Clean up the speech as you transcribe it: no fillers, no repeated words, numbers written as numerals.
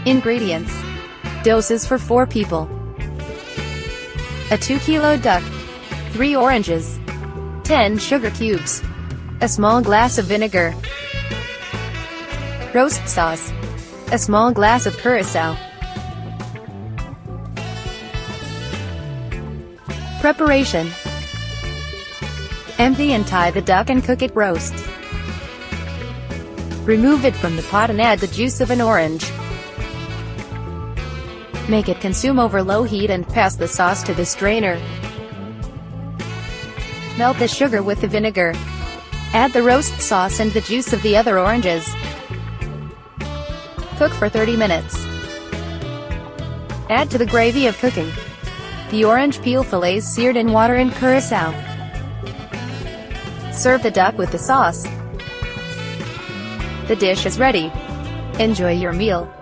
Ingredients. Doses for 4 people. A 2-kilo duck, 3 oranges, 10 sugar cubes, a small glass of vinegar, roast sauce, a small glass of curacao. Preparation. Empty and tie the duck and cook it roast. Remove it from the pot and add the juice of an orange. Make it consume over low heat and pass the sauce to the strainer. Melt the sugar with the vinegar. Add the roast sauce and the juice of the other oranges. Cook for 30 minutes. Add to the gravy of cooking the orange peel fillets seared in water and curacao. Serve the duck with the sauce. The dish is ready. Enjoy your meal.